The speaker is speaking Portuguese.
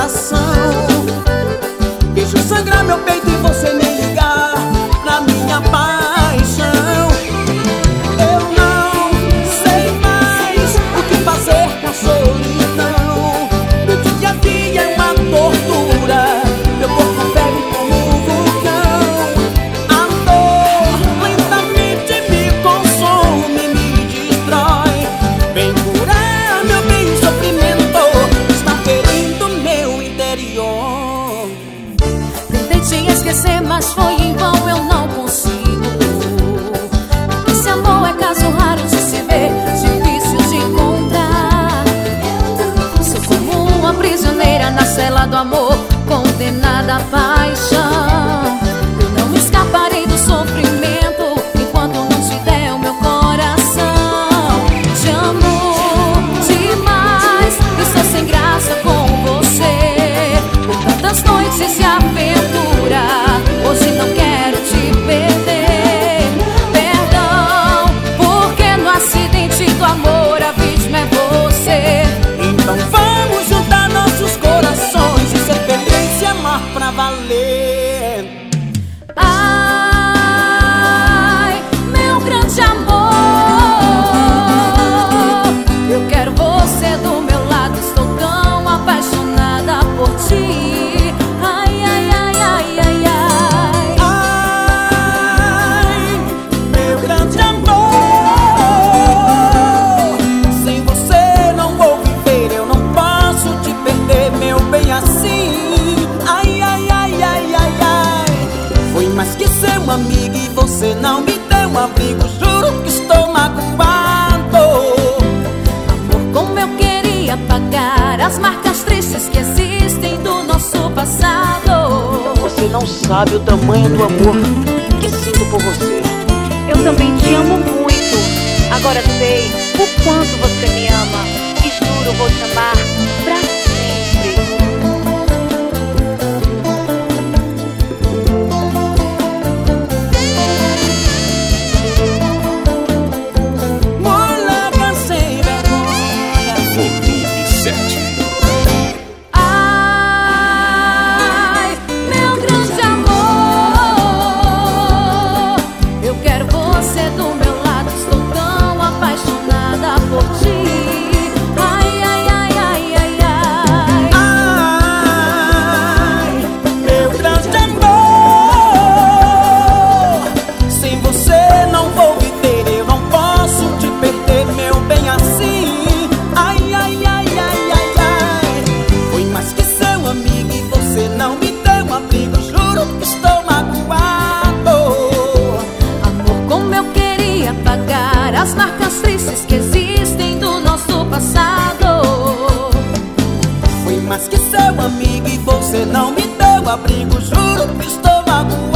coração. Deixo sangrar meu peito e você nem ligar pra minha paixão. Eu não sei mais o que fazer com a solidão. Meu dia a dia é uma tortura, meu corpo ferve como um vulcão. A dor lentamente me consome, me destrói. Vem curar meu bem sofrimento, está ferindo meu interior. Tentei te esquecer, mas foi em vão, eu não consigo. Esse amor é caso raro de se ver, difícil de encontrar. Sou como uma prisioneira na cela do amor, condenada à paixão. Eu não me escaparei do sofrimento enquanto não te der o meu coração. Te amo demais, estou sem graça com você. Por tantas noites de aventura, hoje não quero te perder. Perdão, porque no acidente do amor a vítima é você. Então vamos juntar nossos corações e ser feliz e amar pra valer. Ai, meu grande amor, eu quero você do meu lado, estou tão apaixonada por ti. Ai, ai, ai, ai, ai, ai. Ai, meu grande amor, sem você não vou viver, eu não posso te perder, meu bem, assim. Ai, ai, ai, ai, ai, ai. Foi mais que seu amigo e você não me deu um abrigo, juro que estou magoado. Amor, como eu queria apagar as marcas tristes que existem do nosso passado. Você não sabe o tamanho do amor que sinto por você. Eu também te amo muito. Agora sei o quanto você me ama. E juro, vou te amar pra sempre. Moleca sem vergonha. Volume 7. Ai, meu grande amor, eu quero você do meu lado, estou tão apaixonada por ti. Ai, ai, ai, ai, ai, ai. Ai, meu grande amor, sem você não vou viver, eu não posso te perder, meu bem, assim. Ai, ai, ai, ai, ai, ai. Foi mais que seu amigo e você não me deu um abrigo, juro que estou magoado. Amor, como eu queria apagar as marcas tristes que existem do nosso passado. Foi mais que seu amigo e você não me deu abrigo, juro que estou magoado.